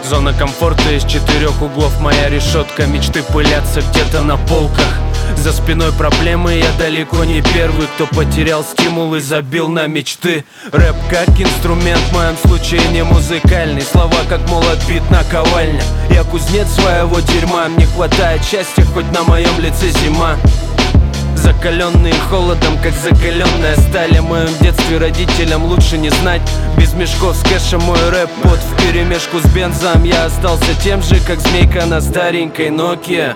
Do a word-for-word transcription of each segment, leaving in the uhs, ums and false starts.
Зона комфорта из четырех углов, моя решетка. Мечты пылятся где-то на полках. За спиной проблемы, я далеко не первый, кто потерял стимул и забил на мечты. Рэп как инструмент, в моем случае не музыкальный. Слова как молот, бит наковальня. Я кузнец своего дерьма, мне хватает счастья, хоть на моем лице зима. Закаленные холодом, как закаленная сталь. О моем детстве родителям лучше не знать. Без мешков с кэшем мой рэп под вперемешку с бензом. Я остался тем же, как змейка на старенькой Nokia.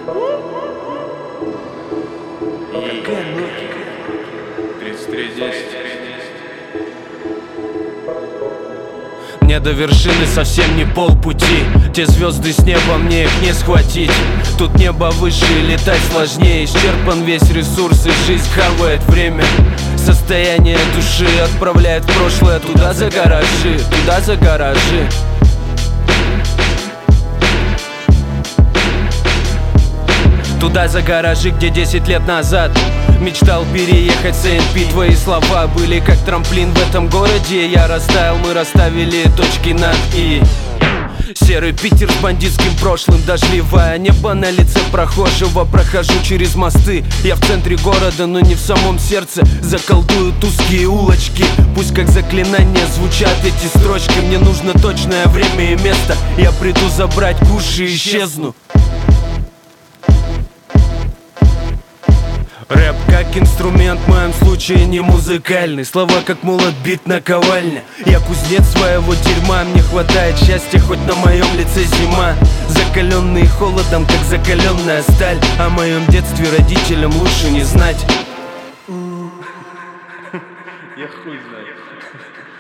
Какая Nokia? тридцать три десять. Мне до вершины совсем не полпути. Те звезды с неба, мне их не схватить. Тут небо выше и летать сложнее. Исчерпан весь ресурс и жизнь хавает время. Состояние души отправляет в прошлое. Туда за гаражи, туда за гаражи. Туда за гаражи, где десять лет назад мечтал переехать с эн пи. Твои слова были как трамплин в этом городе. Я растаял, мы расставили точки над «и». Серый Питер с бандитским прошлым, дождливое небо на лице прохожего. Прохожу через мосты, я в центре города, но не в самом сердце. Заколдуют узкие улочки, пусть как заклинания звучат эти строчки. Мне нужно точное время и место, я приду забрать куш и исчезну. Рэп как инструмент, в моем случае не музыкальный. Слова как молот, бит наковальня. Я кузнец своего дерьма, мне хватает счастья, хоть на моем лице зима. Закаленные холодом, как закаленная сталь. О моем детстве родителям лучше не знать. Я хуй знаю.